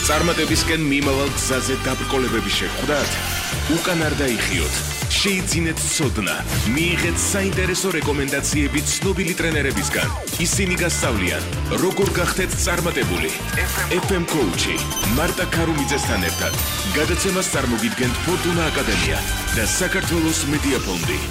წარმატებისკენ მიმავალ გზაზე დაბრკოლებების შეხვდათ? უკან არ დაიხიოთ. შეიძინეთ ცოდნა, მიიღეთ საინტერესო რეკომენდაციები ცნობილი ტრენერებისგან. ისინი გასწავლიან, როგორ გახდეთ წარმატებული. FM Coach-ი მარტა ქარუმიძესთან ერთად. გადაცემას წარმოგიდგენთ ფორტუნა აკადემია და საქართველოს მედია ფონდი.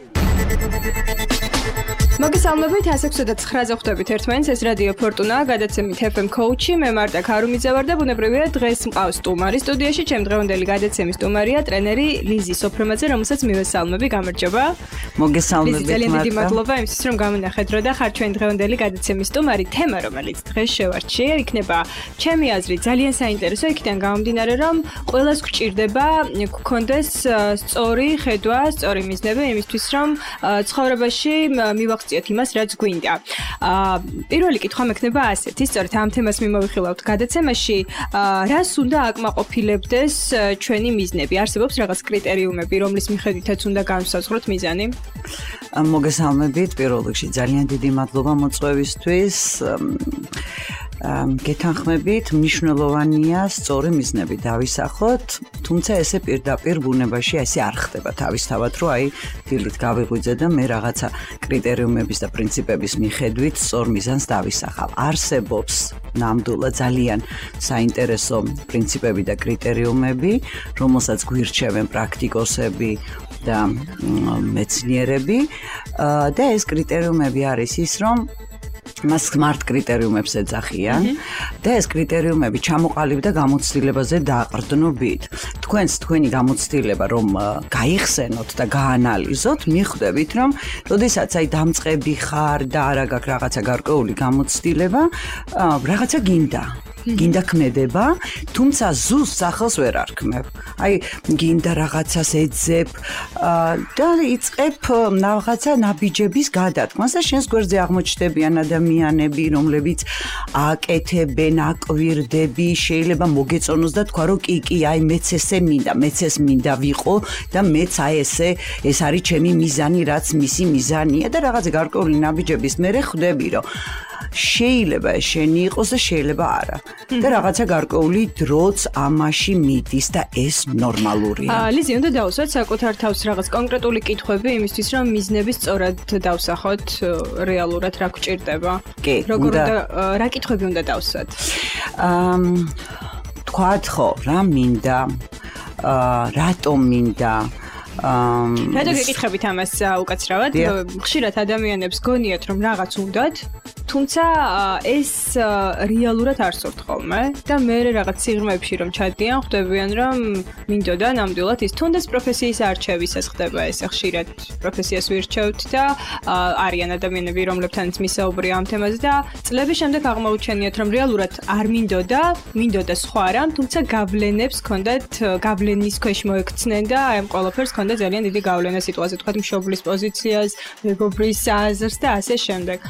მოგესალმებით, 16:09-ზე ხვდებით ერთმანეთს, ეს რადიო ფორტუნა, გადაცემით FM Coach-ი, მე მარტა ქარუმიძე ვარ და ბუნებრივია დღეს მყავს სტუმარი სტუდიაში, ჩემ დღევანდელი გადაცემის სტუმარია ტრენერი ლიზი სოფრომაძე, რომელსაც მივესალმები, გამარჯობა. მოგესალმებით, მარტა. ძალიან დიდი მადლობა იმისთვის, რომ გამონახეთ დრო და ხარ ჩვენ დღევანდელი გადაცემის სტუმარი. თემა, რომელიც დღეს შევარჩიე, იქნება ჩემი აზრით ძალიან საინტერესო, იქიდან გამომდინარე, რომ ყველას გვჭირდება გქონდეს სწორი ხედვა, სწორი მიზნები იმისთვის, რომ ცხოვრებაში მივახციოთ იმას, რაც გვინდა. პირველი კითხვა მექნება ასეთი, სწორედ ამ თემას მიმოვიხილავთ გადაცემაში, რას უნდა აკმაყოფილებდეს ჩვენი მიზნები? არსებობს რაღაც კრიტერიუმები, რომლის მიხედვითაც უნდა განვსაზღვროთ მიზანი? მოგესალმებით, პირველ რიგში ძალიან დიდი მადლობა მოწვევისთვის. გეთანხმებით, მნიშვნელოვანია სწორი მიზნები დავისახოთ, თუმცა ესე პირდაპირ ბუნებაში ესე არ ხდება თავისთავად, რომ აი დილით გავიღვიძე და მე რაღაცა კრიტერიუმების და პრინციპების მიხედვით სწორ მიზანს დავისახავ. არსებობს ნამდვილად ძალიან საინტერესო პრინციპები და კრიტერიუმები, რომელსაც გვირჩევენ პრაქტიკოსები და მეცნიერები და ეს კრიტერიუმები არის ის, რომ მას smart კრიტერიუმებს ეძახიან და ეს კრიტერიუმები ჩამოყალიბდა გამოცდილებაზე დაყრდნობით. თქვენი გამოცდილება რომ გაიხსენოთ და გაანალიზოთ, მიხვდებით რომ როდესაც აი დამწყები ხარ და არა გაქვს რაღაცა გარკვეული გამოცდილება, რაღაცა გინდა ქმედება, თუმცა ზუსტ სახელს ვერ არქმევ. აი გინდა რაღაცას ეძებ და იწყებ რაღაცა ნაბიჯების გადადგმას და შენს გვერდზე აღმოჩნდებიან ადამიანები, რომლებიც აკეთებენ, აკვირდები, შეიძლება მოგეწონოს და თქვა რომ კი, აი მეც ესე მინდა, მეც ეს მინდა ვიყო და მეც აი ეს არის ჩემი მიზანი, რაც მისი მიზანია და რაღაცა გარკვეული ნაბიჯების მერე ხვდები რომ შეიძლება შენი იყოს და შეიძლება არა. და რაღაცა გარკვეული დროც ამაში მიდის და ეს ნორმალურია. ლიზი, უნდა დავუსვათ საკუთარ თავს რაღაც კონკრეტული კითხვები იმისთვის, რომ მიზნები სწორად დავსახოთ რეალურად რა გვჭირდება. როგორ უნდა რა კითხვები უნდა დავსვათ? თქვათ ხო, რა მინდა? რატომ მინდა? რატო გეკითხებით ამას უკაცრავად? ხშირად ადამიანებს გონიათ, რომ რაღაც უნდათ, თუმცა ეს რეალურად არ სურთ ხოლმე და მე რაღაც სიღრმეებში რომ ჩადიან, ხვდებიან რომ მინდოდა ნამდვილად ის თუნდაც პროფესიის არჩევისას ხდება ეს ხშირად პროფესიას ვირჩევთ და არიან ადამიანები, რომლებთანაც მისაუბრია ამ თემაზე და წლების შემდეგ აღმოუჩენიათ, რომ რეალურად არ მინდოდა სხვა რამ, თუმცა გავლენებს ჰქონდათ, გავლენის ქვეშ მოექცნენ და აი ამ ყველაფერს ჰქონდა ძალიან დიდი გავლენა სიტუაციაზე, თქვათ მშობლის პოზიციას, მეგობრის აზრს და ასე შემდეგ.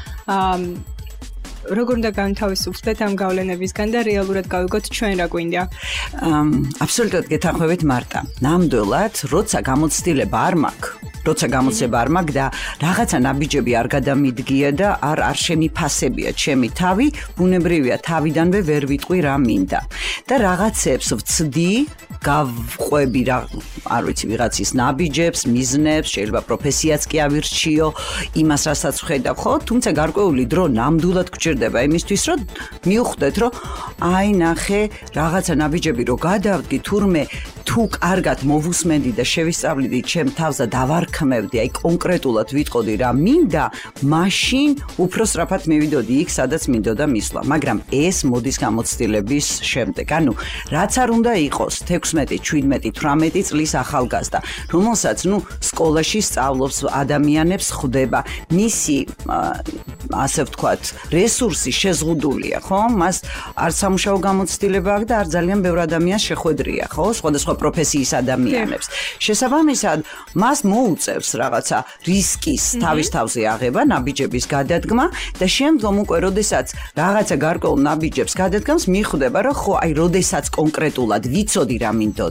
როგორ უნდა განთავისუფლდეთ ამ გავლენებისგან და რეალურად გავიგოთ ჩვენ რა გვინდა? აბსოლუტურად გეთანხმებით მარტა. ნამდვილად, როცა გამოცდილება არ მაქვს და რაღაცა ნაბიჯები არ გადამიდგია და არ შემიფასებია ჩემი თავი, ბუნებრივია თავიდანვე ვერ ვიტყვი რა მინდა. და რაღაცებს ვცდი, გავყვები არ ვიცი ვიღაცის ნაბიჯებს, მიზნებს, შეიძლება პროფესიაც კი ავირჩიო, იმას რასაც ვხედავ, ხო? თუმცა გარკვეული დრო ნამდვილად გვჭირდება იმისთვის, რომ მივხვდეთ, რომ აი ნახე, რაღაცა ნაბიჯები რო გადავდგი, თურმე თუ კარგად მოვუსმენდი და შევისწავლიდი ჩემ თავს და დავარქმევდი, აი კონკრეტულად ვიტყოდი რა მინდა, მაშინ უფრო სწრაფად მივიდოდი იქ, სადაც მინდოდა მისვლა. მაგრამ ეს მოდის გამოცდილების შემდეგ. ანუ რაც არ უნდა იყოს 16, 17, 18 წლის ახალგაზრდა, რომელსაც სკოლაში სწავლობს ადამიანებს ხვდება, მისი ასე ვთქვათ, რესურსი შეზღუდულია, ხო? მას არ სამუშაო გამოცდილება აქვს და არ ძალიან ბევრ ადამიანს შეხვედრია, ხო? სხვადასხვა პროფესიის ადამიანებს. შესაბამისად, მას მოუწევს რაღაცა რისკის თავის თავზე აღება, ნაბიჯების გადადგმა და შემდგომ უკვე როდესაც რაღაცა გარკვეულ ნაბიჯებს გადადგამს, მიხვდება, რომ ხო, აი, როდესაც კონკრეტულად ვიცოდი რა მინდოდა,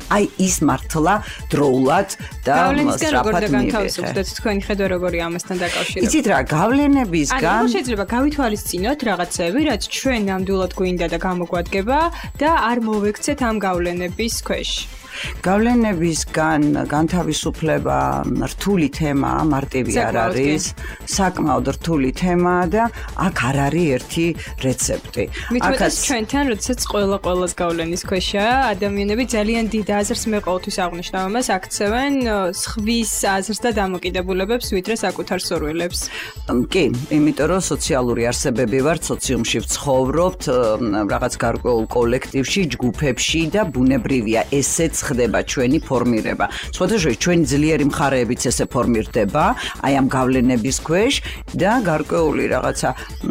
აი ის მართლა დროულად და სწრაფად მივიღეთ. თქვენი ხედვა როგორია ამასთან დაკავშირებით? იცით რა, გავლენებისგან შეიძლება გავითვალისწინოთ რაღაცები, რაც ჩვენ ნამდვილად გვინდა და გამოგვადგება და არ მოვექცეთ ამ გავლენების ქვეშ. გავლენებისგან განთავისუფლება რთული თემაა, მარტივი არ არის, საკმაოდ რთული თემაა და აქ არ არის ერთი რეცეპტი. მithumetas ჩვენთან, როდესაც ყველას გავლენის ქვეშაა, ადამიანები ძალიან დიდ აზრს მე ყოველთვის აღნიშნავ ამას, აქცევენ სხვის აზრს და დამოკიდებულებებს, ვიდრე საკუთარ სურვილებს. კი, იმიტომ რომ სოციალური არსებები ვართ, სოციუმში ვცხოვრობთ, რაღაც გარკვეულ კოლექტივში, ჯგუფებში და ბუნებრივია ესეც ხდება ჩვენი ფორმირება. სხვადასხვა ჩვენი ძლიერი მხარეებიც ესე ფორმირდება, აი ამ გავლენების ქვეშ და გარკვეული რაღაცა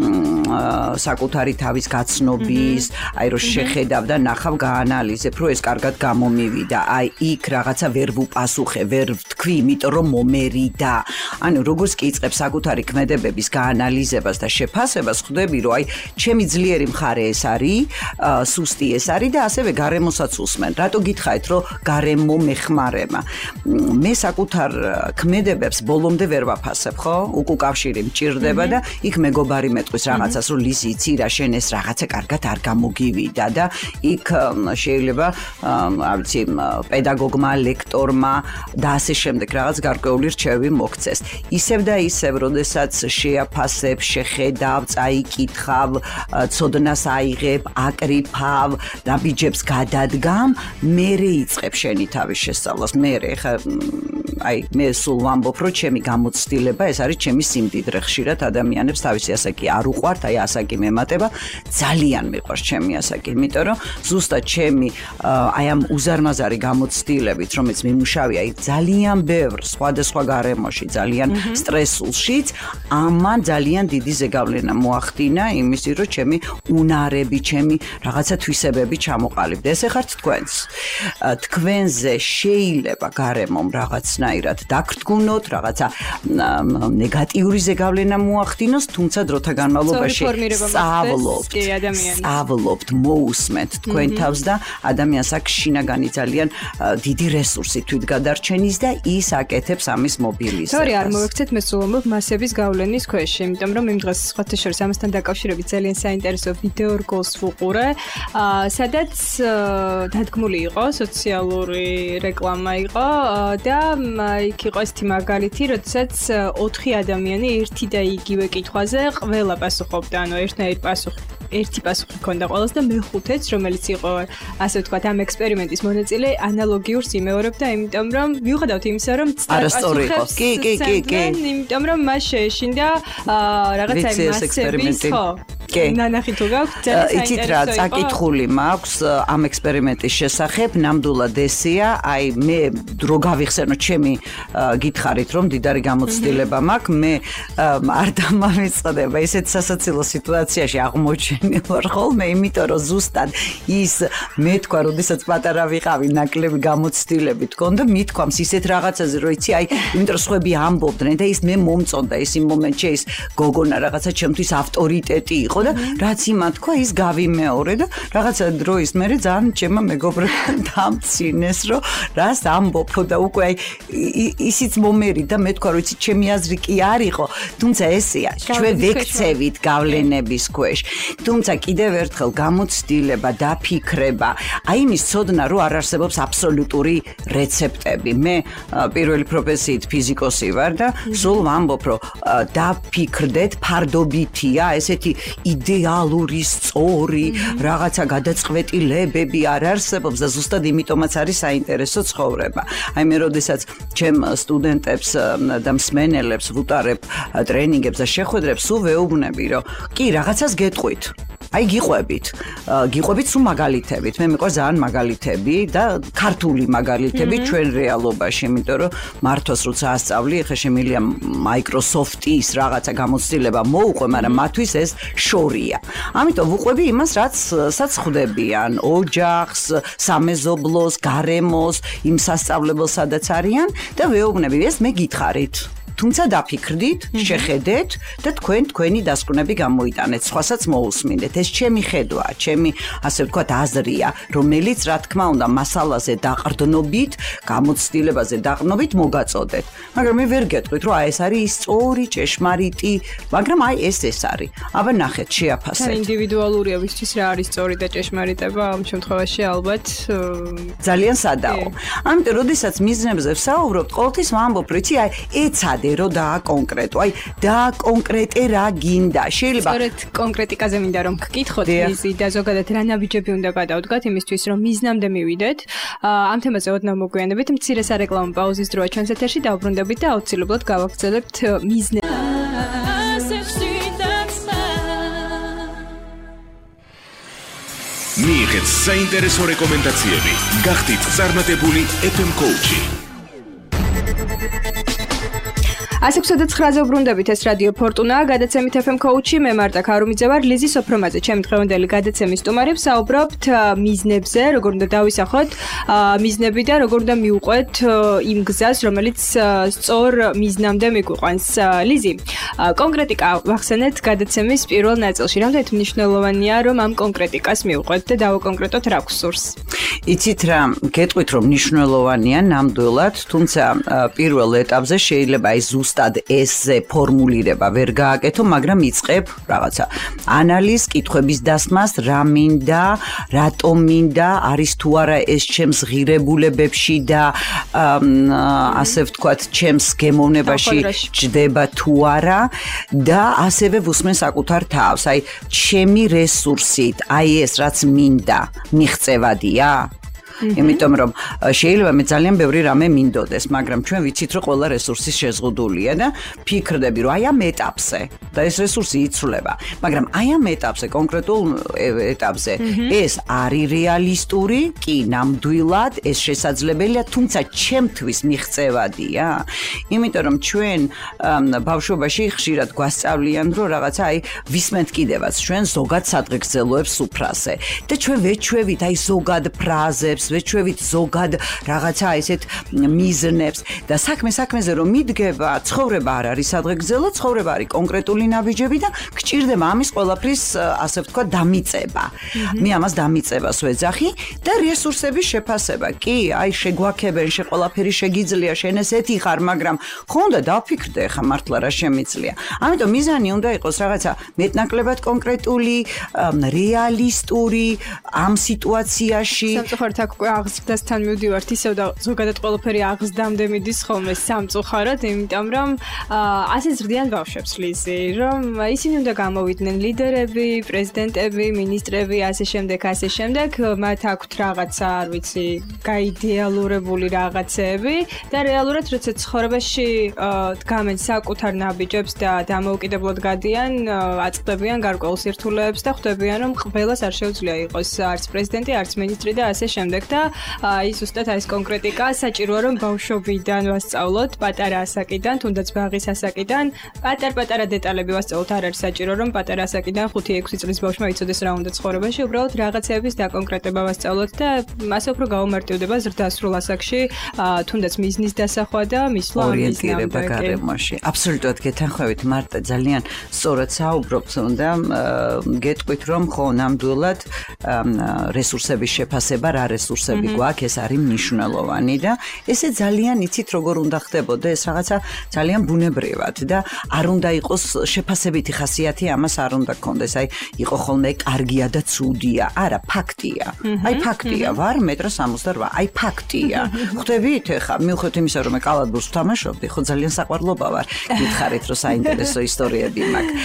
საკუთარი თავის გაცნობის, აი რომ შეხედავ და ნახავ გაანალიზებ, რომ ეს კარგად გამომივიდა, აი იქ რაღაცა ვერ ვუპასუხე, ვერ ვთქვი, იმიტომ რომ მომერიდა. ანუ როგორც კი იწყებ საკუთარი ქმედებების გაანალიზებას და შეფასებას, ხვდები რომ აი ჩემი ძლიერი მხარე ეს არის, სუსტი ეს არის და ასევე გარემოსაც უსმენ. რატო გითხარით რომ გარემო მეხმარება. მე საკუთარ ქმედებებს ბოლომდე ვერ ვაფასებ, ხო? უკავშირი მჭირდება და იქ მეგობარი მეტყვის რაღაცას, რომ ლიზი იცი რა შენ ეს რაღაცა კარგად არ გამოგივიდა და იქ შეიძლება არ ვიცი პედაგოგმა, ლექტორმა და ასე შემდეგ რაღაც გარკვეული რჩევები მოგცეს. ისევ და ისევ, როდესაც შეაფასებ, შეხედავ, წაიკითხავ, ცოდნას აიღებ, აკრიფავ, ნაბიჯებს გადადგამ, მერე იწყებ შენი თავის შესწავლას. მერე ხა აი მე სულ ვამბობ, რომ ჩემი გამოცდილება ეს არის ჩემი სიმდიდრე. ხშირად ადამიანებს თავისი ასაკი არ უყვართ, აი ასაკი მემატება, ძალიან მიყვარს ჩემი ასაკი, იმიტომ რომ ზუსტად ჩემი აი ამ უზარმაზარი გამოცდილებით, რომელიც მიმუშავია აი ძალიან ბევრ სხვადასხვა გარემოში, ძალიან სტრესულშიც, ამან ძალიან დიდი ზეგავლენა მოახდინა იმისი, რომ ჩემი უნარები, ჩემი რაღაცა თვისებები ჩამოყალიბდა. ესე ხართ თქვენც. თქვენზე შეიძლება გარემომ რაღაცნაირად დაგრდგუნოთ, რაღაცა ნეგატიური ზეგავლენა მოახდინოს, თუმცა დროთა განმავლობაში სწავლობთ, მოусმენთ თქვენ თავს და ადამიანს აქვს შინაგანი ძალიან დიდი რესურსი თვითგადარჩენის და ის აკეთებს ამის მობილიზებას. თორე არ მოვექცეთ მე სულ ვამბობ მასების გავლენის ქვეშ, იმიტომ რომ იმ დღეს სხვათა შორის ამასთან დაკავშირებით ძალიან საინტერესო ვიდეო რგოლს ვუყურე, სადაც დადგმული იყო სოციალური რეკლამა იყო და იქ იყო ესეთი მაგალითი, როდესაც 4 ადამიანი ერთი და იგივე კითხვაზე ყველა პასუხობდა, ანუ ერთი პასუხი ჰქონდა ყველას და მეხუთეც, რომელიც იყო ასე ვთქვათ ამ ექსპერიმენტის მონაწილე, ანალოგიურს იმეორებდა, იმიტომ რომ მიუხედავად იმისა, რომ არასწორიყო. კი. იმიტომ რომ მას შეეშინდა რაღაცა მასების, ხო? ნანახი თუ გაქვთ, ძალიან საინტერესო იყო. იცით რა, წაკითხული მაქვს ამ ექსპერიმენტის შესახებ, ნამდვილად ესეა, აი მე დრო გავიხსენო ჩემი გითხარით, რომ დიდარი გამოცდილება მაქვს, მე არ დამამეწყდება ესეთ სასაცილო სიტუაციაში აღმოჩენილ ვარ ხოლმე, იმიტომ რომ ზუსტად ის მე თქვა, როდესაც პატარა ვიყავი, ნაკლები გამოცდილები თქონდა, მithქვამს ისეთ რაღაცაზე, რომ იცი, აი, იმიტომ რომ სხვები ამბობდნენ და ის მე მომწონდა, ის იმ მომენტში ის გოგონა რაღაცა ჩემთვის ავტორიტეტი იყო და რაც იმა თქვა, ის გავიმეორე და რაღაცა დროის მერე ძალიან ჩემმა მეგობრებთან დამცინეს, რომ რას ამბობო და უკვე აი ისიც მომერიდა, მე თქვა, რომ იცი, ჩემი აზრი კი არისო, თუმცა ესეა, ჩვენ ვექცევით გავლენების ქვეშ. თუმცა კიდევ ერთხელ გამოცდილება, დაფიქრება, აი იმის ცოდნა, რომ არ არსებობს აბსოლუტური რეცეპტები. მე პირველი პროფესიით ფიზიკოსი ვარ და სულ ვამბობ, რომ დაფიქრდეთ, ფარდობითია, ესეთი იდეალური, სწორი, რაღაცა გადაწყვეტილებები არ არსებობს და ზუსტად იმიტომაც არის საინტერესო ცხოვრება. აი მე როდესაც ჩემ სტუდენტებს და მსმენელებს ვუტარებ ტრენინგებს და შეხვედრებს, სულ ვეუბნები, რომ კი რაღაცას გეტყვით. აი გიყვებით სულ მაგალითებით. მე მიყვარს ძალიან მაგალითები და ქართული მაგალითები ჩვენ რეალობაში, იმიტომ რომ მართვას როცა ასწავლი, ეხლა შემიძლია Microsoft-ის რაღაცა გამოცდილება მოუყვე, მაგრამ მათთვის ეს შორია. ამიტომ ვუყვები იმას, რაც ხვდებიან, ოჯახს, სამეზობლოს, გარემოს, იმ სასწავლებელს, სადაც არიან და ვეუბნები, ეს მე გითხარით. თუმცა დაფიქრდით, შეხედეთ და თქვენი დასკვნები გამოიტანეთ, სხვასაც მოусმინეთ. ეს ჩემი ხედვაა, ჩემი ასე ვთქვათ აზრია, რომელიც რა თქმა უნდა მასალაზე დაყრდნობით, გამოცდილებაზე დაყრდნობით მოგაწოდეთ. მაგრამ მე ვერ გეტყვით, რომ ეს არის სწორი, ჭეშმარიტი, მაგრამ ეს არის. აბა ნახეთ, შეაფასეთ. ინდივიდუალურია ვისთვის რა არის სწორი და ჭეშმარიტება ამ შემთხვევაში ალბათ ძალიან სადაო. ამიტომ როდესაც მიზნებზე ვსაუბრობთ, ყოველთვის ვამბობ, რითი ეცადე რომ დააკონკრეტო. დააკონკრეტე რა გინდა. შეიძლება სწორედ კონკრეტიკაზე მინდა რომ გკითხოთ იზი და ზოგადად რა ნაბიჯები უნდა გადავდგათ იმისთვის რომ მიზნამდე მივიდეთ. ამ თემაზე ოდნავ მოგვიანებით მცირე სარეკლამო პაუზის დროა ჩვენს ეთერში დავბრუნდებით და აუცილებლად გავაგრძელებთ მიზნებს. მიიღეთ საინტერესო რეკომენდაციები. გახდით წარმატებული FM coach-ი. 169-ზე უბრუნდებით, ეს რადიო ფორტუნაა, გადაცემით FM coach-ი, მე მარტა ქარუმიძე ვარ, ლიზი სოფრომაძე, ჩემი დღევანდელი გადაცემის სტუმარი, ვსაუბრობთ მიზნებზე, როგორ უნდა დავისახოთ მიზნები და როგორ უნდა მივუყვეთ იმ გზას, რომელიც სწორ მიზნამდე მიგვიყვანს. ლიზი, კონკრეტიკა ვახსენეთ გადაცემის პირველ ნაწილში. რამდენად მნიშვნელოვანია, რომ ამ კონკრეტიკას მივუყვეთ და დავაკონკრეტოთ რა გვსურს? იცით რა, გეტყვით რომ მნიშვნელოვანია ნამდვილად, თუმცა პირველ ეტაპზე შეიძლება ის ზუსტად ესე ფორმულირება ვერ გააკეთო, მაგრამ იწყებ რაღაცა ანალიზ, კითხვების დასმას, რა მინდა, რატომ მინდა, არის თუ არა ეს ჩემს ღირებულებებში და ასე ვთქვათ, ჩემს გემოვნებაში ჯდება თუ არა და ასევე ვუსმენ საკუთარ თავს, აი ჩემი რესურსით, აი ეს რაც მინდა, მიღწევადია? იმიტომ რომ შეიძლება მე ძალიან ბევრი რამე მინდოდეს, მაგრამ ჩვენ ვიცით რომ ყველა რესურსი შეზღუდულია და ფიქრდები რომ აი ამ ეტაპზე და ეს რესურსი იცვლება, მაგრამ აი ამ ეტაპზე, კონკრეტულ ეტაპზე ეს არის რეალისტური, კი ნამდვილად ეს შესაძლებელია, თუმცა ჩემთვის მიღწევადია. იმიტომ რომ ჩვენ ბავშვობაში ხშირად გვასწავლიან რომ რაღაცა აი ვისმენთ კიდევაც ჩვენ ზოგად სადღეგრძელოებს სუფრაზე და ჩვენ ვეჩვევით აი ზოგად ფრაზებს ვეჩვევით ზოგად რაღაცა ესეთ მიზნებს და საქმეზე რომ მიდგება, ცხოვრება არ არის სადღეგრძელო, ცხოვრება არის კონკრეტული ნაბიჯები და გჭირდება ამის ყველაფრის ასე ვთქვათ დამიწება. მე ამას დამიწებას ვეძახი და რესურსების შეფასება. კი, აი შეგვაქებენ, ყველაფერი შეგიძლია, შენ ესეთი ხარ, მაგრამ ხო უნდა დავფიქრდე ხა მართლა რა შემიძლია. ამიტომ მიზანი უნდა იყოს რაღაცა მეტნაკლებად კონკრეტული, რეალისტური ამ სიტუაციაში. სამწუხაროდ აქ აღზრდასთან მივდივართ ისევ და ზოგადად ყველაფერი აღზრდამდე მიდის ხოლმე სამწუხაროდ, იმიტომ რომ ასე ზრდიან ბავშვებს ლიზი, რომ ისინი უნდა გამოვიდნენ ლიდერები, პრეზიდენტები, მინისტრები, ასე შემდეგ, მათ აქვთ რაღაცა, არ ვიცი, გაიდეალურებული რაღაცები და რეალურად როცა ცხოვრებაში დგამენ საკუთარ ნაბიჯებს და დამოუკიდებლად გადიან, აწყდებიან გარკვეულ სირთულეებს და ხვდებიან, რომ ყველას არ შეუძლია იყოს არც პრეზიდენტი, არც მინისტრი და ასე შემდეგ და ის უბრალოდ ეს კონკრეტიკა საჭიროა რომ ბავშვობიდან ვასწავლოთ, პატარა ასაკიდან, თუნდაც ბაღის ასაკიდან, პატარ-პატარა დეტალები ვასწავლოთ, არ არის საჭირო რომ პატარა ასაკიდან 5-6 წლის ბავშვმა იცოდეს რა უნდა ცხოვრებაში, უბრალოდ რაღაცების დაკონკრეტება ვასწავლოთ და ასე უფრო გაუმარტივდება ზრდასრულ ასაკში, თუნდაც მიზნის დასახვა და მისვლა ორიენტირება გარემოში. აბსოლუტურად გეთანხმებით, მარტა ძალიან სწორად საუბრობთ და გეტყვით რომ ხო ნამდვილად რესურსების შეფასება, რა რესურსები გვაქვს, ეს არის მნიშვნელოვანი და ესე ძალიან იცით როგორ უნდა ხდებოდა ეს რაღაცა ძალიან ბუნებრივად და არ უნდა იყოს შეფასებითი ხასიათი, ამას არ უნდა გქონდეს, აი იყო ხოლმე კარგია და ცუდია, არა ფაქტია. აი ფაქტია, ვარ 1.68 m, აი ფაქტია. ხვდებით ხა, მიუხედავად იმისა რომ მე კალათბურთს ვთამაშობდი, ხო ძალიან საყვარლობა ვარ, გითხარით რომ საინტერესო ისტორიები მაქვს.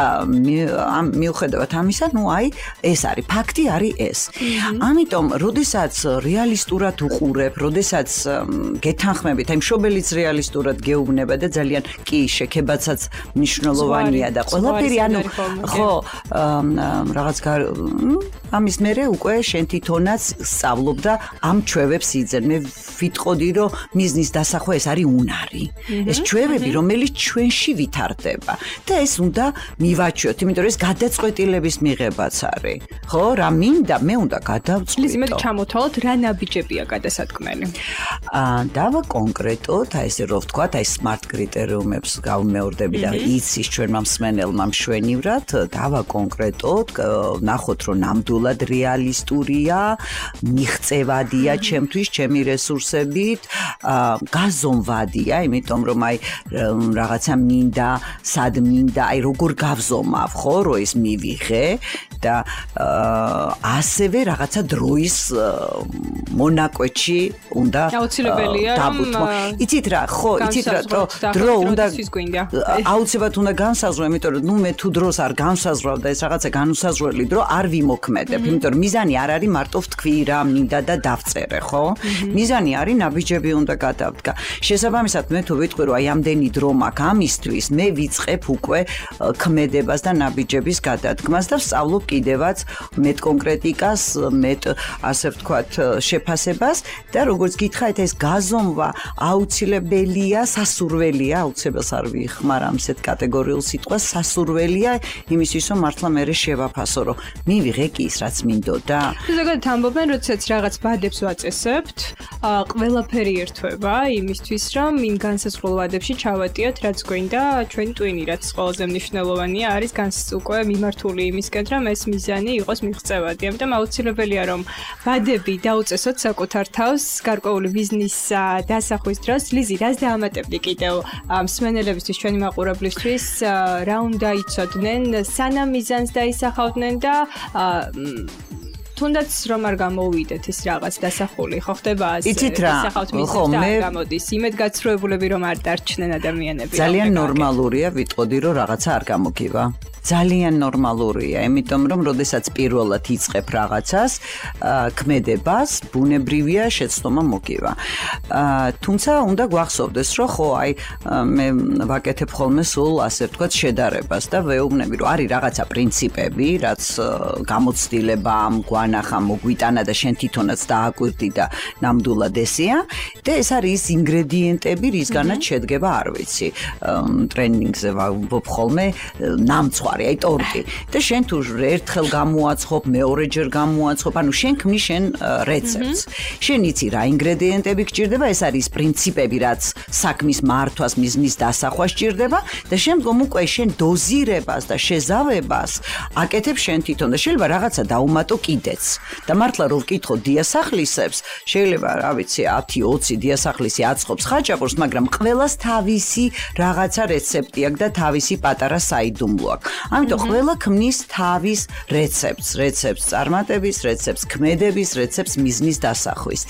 მიუხედავად ამისა, ნუ აი ეს არის ფაქტი, არის ეს. ამიტომ როდესაც რეალისტურად უყურებ, როდესაც გეთანხმებით, აი მშობელიც რეალისტურად გეუბნება და ძალიან კი შეკებაცაც მნიშვნელოვანია და ყველაფერი ანუ ხო რაღაც ამის მერე უკვე შენ თვითონაც სწავლობ და ამ ჩვევებს იძენ. მე ვიტყოდი რომ მიზნის დასახვა ეს არის უნარი. ეს ჩვევები რომელიც ჩვენში ვითარდება და ეს უნდა მივაჩვიოთ, იმიტომ რომ ეს გადაწყვეტილების მიღებაც არის. ხო, რა მინდა, მე უნდა გადავწყვიტო. ლიზი, მე ჩამოთვალოთ გახსოვთ რა ნაბიჯებია გადასადგმელი? დავა კონკრეტოდ, ესე რომ ვთქვათ, smart კრიტერიუმებს გავმეორდები და იცის ჩვენმა მსმენელმა მშვენივრად, დავა კონკრეტოდ, ნახოთ რომ ნამდვილად რეალისტურია, მიღწევადია ჩემთვის, ჩემი რესურსებით, გაზომვადია, იმიტომ რომ რაღაცა მინდა, სად მინდა, როგორ გავზომავ, ხო, რომ ეს მივიღე და ასევე რაღაცა დროის მონაკვეთში უნდა აუცილებელია რომ იცით რა, ხო, იცით რა, დრო უნდა აუცილებლად უნდა განსაზღვრო, იმიტომ რომ მე თუ დროს არ განსაზღვრავ და ეს რაღაცა განუსაზღვრელი დრო არ ვიმოქმედებ, იმიტომ რომ მიზანი არ არის მარტო ვთქვი რა მინდა და დავწერე, ხო? მიზანი არის ნაბიჯები უნდა გადავდგა. შესაბამისად მე თუ ვიტყვი რომ ამდენი დრო მაქვს ამისთვის, მე ვიწყებ უკვე ქმედებას და ნაბიჯების გადადგმას და ვსწავლობ კიდევაც მეტ კონკრეტიკას, მეტ ასე ვთქვათ შეფასებას და როგორც გითხარით ეს გაზომვა აუცილებელია, სასურველია, აუცილებლად არ ვიხმარ ამ ასეთ კატეგორიულ სიტყვას, სასურველია იმისთვის რომ მართლა მე შევაფასო რომ მივიღე კი ის რაც მინდოდა. ზოგადად ამბობენ, როდესაც რაღაც ბადებს ვაწესებთ, ყველაფერი ერთვება იმისთვის რომ იმ განსაზღვრულ ვადებში ჩავატიოთ რაც გვინდა ჩვენი ტვინი, რაც ყველაზე მნიშვნელოვანია არის უკვე მიმართული იმისკენ რომ ეს მიზანი იყოს მიღწევადი. ამიტომ აუცილებელია რომ ვადები დაუწესოთ საკუთარ თავს გარკვეული ბიზნეს დასახვის დროს. ლიზი, რას დაამატებდი კიდევ მსმენელებისთვის, ჩვენი მაყურებლისთვის, რა უნდა იცოდნენ, სანამ მიზანს დაისახავდნენ და თუნდაც რომ არ გამოვიდეთ ეს რაღაც დასახული, ხო ხდება ასე? ისახავთ მიზანს და არ გამოდის. იმედგაცრუებულები რომ არ დარჩნენ ადამიანები. ძალიან ნორმალურია ვიტყოდი რომ რაღაცა არ გამოგივა. ძალიან ნორმალურია, იმიტომ რომ როდესაც პირველად იწყებ რაღაცას, ქმედებას, ბუნებრივია შეცდომა მოგივა. თუმცა უნდა გვახსოვდეს, რომ ხო, მე ვაკეთებ ხოლმე სულ ასე ვთქვათ შედარებას და ვეუბნები, რომ არის რაღაცა პრინციპები, რაც გამოცდილება ამ გვანახა მოგვიტანა და შენ თვითონაც დააკვირდი და ნამდვილად ესეა და ეს არის ის ინგრედიენტები, რისგანაც შედგება, არ ვიცი, ტრენინგზე ვამბობ ხოლმე ნამცვა აი ტორტი და შენ თუ ერთხელ გამოაცხობ, მეორეჯერ გამოაცხობ, ანუ შენ ქმნი შენ რეცეპტს. შენ იცი რა ინგრედიენტები გჭირდება, ეს არის პრინციპები, რაც საქმის მართვას, მიზნის დასახვას სჭირდება და შემდგომ უკვე შენ დოზირებას და შეზავებას აკეთებ შენ თვითონ და შეიძლება რაღაცა დაუმატო კიდეც. და მართლა რომ ვკითხო დიასახლისებს, შეიძლება რა ვიცი 10-20 დიასახლისი აწყობს ხაჭაპურს, მაგრამ ყველას თავისი რაღაცა რეცეპტი აქვს და თავისი პატარა საიდუმლო აქვს. ამიტომ ყველა ქმნის თავის რეცეპტს წარმატების, რეცეპტს ქმედების, რეცეპტს მიზნის დასახვის.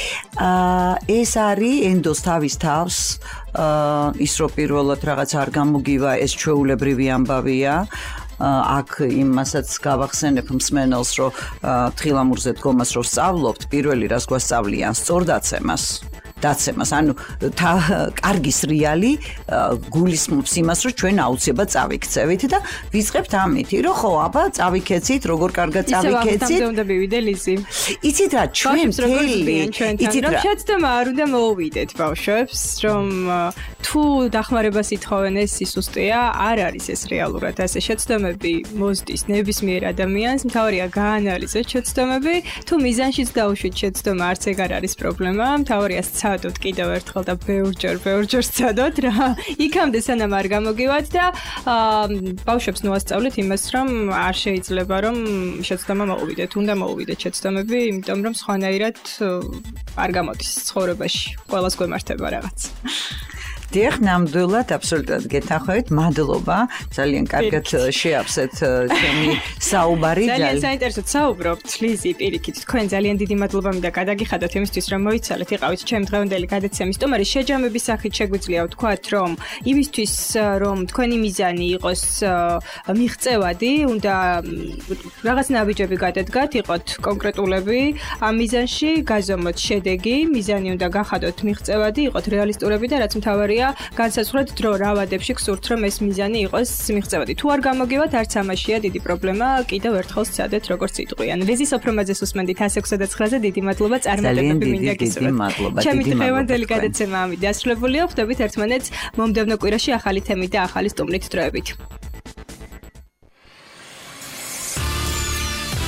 ეს არის ენდოს თავის თავს ის რომ პირველად რაღაც არ გამოგივა, ეს ჩვეულებრივი ამბავია. აქ იმასაც გავახსენებ მსმენელს, რომ თხილამურზე დგომას რომ ვსწავლობთ, პირველი რას გვასწავლიან სწორდაცემას. ანუ კარგი სრიალი გულისხმობს იმას, რომ ჩვენ აუცილებლად წავიქცევით და ვიწყებთ ამით, რომ ხო, აბა წავიქეცით, როგორ კარგად წავიქეცით. ისე უნდა მივიდე ლიზი. იცით რა, ჩვენ იცით რა, შეცდომა არ უნდა მოუვიდეთ ბავშვებს, რომ თუ დახმარებას ითხოვენ ეს სისუსტეა, არ არის ეს რეალურად ასე. შეცდომები მოსდის ნებისმიერ ადამიანს, მთავარია გაანალიზოთ შეცდომები, თუ მიზანშიც დაუშვით შეცდომა, არც ეგ არ არის პრობლემა, მთავარია სცადოთ კიდევ ერთხელ და ბევრჯერ სცადოთ რა. იქამდე სანამ არ გამოგივათ და ბავშვებს ნუასწავლეთ იმას, რომ არ შეიძლება რომ შეცდომა მოუვიდეთ, უნდა მოუვიდეთ შეცდომები, იმიტომ რომ სხვანაირად არ გამოდის ცხოვრებაში. ყველას გვემართება რაღაც. დიახ, ნამდვილად, აბსოლუტურად გეთანხმებით. მადლობა. ძალიან კარგად შეაფსეთ ჩემი საუბარი. ძალიან საინტერესოდ საუბრობთ, ლიზი, პირიქით. თქვენ ძალიან დიდი მადლობა მინდა გადაგიხადოთ იმისთვის, რომ მოიცალეთ, იყავით ჩემი დღევანდელი გადაცემის სტუმარი. შეჯამების სახით შეგვიძლია ვთქვათ, რომ იმისთვის, რომ თქვენი მიზანი იყოს მიღწევადი, უნდა რაღაც ნაბიჯები გადადგათ, იყოთ კონკრეტულები ამ მიზანში, გაზომოთ შედეგი, მიზანი უნდა გახადოთ მიღწევადი, იყოთ რეალისტურები და რაც მთავარია განსაზღვროთ დრო რა ვადებში გსურთ რომ ეს მიზანი იყოს მიღწევადი. თუ არ გამოგივათ, არც ამაშია დიდი პრობლემა, კიდევ ერთხელ სცადეთ როგორც იტყვიან. ლიზი სოფრომაძეს უსმენდით 106-9-ზე დიდი მადლობა წარმატებები მინდა გისურვოთ. ჩემი დღევანდელი გადაცემა ამით დასრულებულია. ხვდებით ერთმანეთს მომდევნო კვირაში ახალი თემით და ახალი სტუმრით დროებით.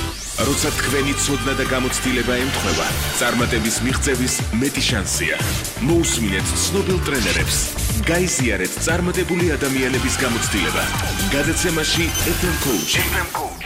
როცა თქვენი ცოდნა და გამოცდილება ემთხვევა, წარმატების მიღწევის მეტი შანსია. მოусმინეთ ცნობილ ტრენერებს. გაიზიარეთ წარმატებული ადამიანების გამოცდილება. გადაცემაში FM Coach.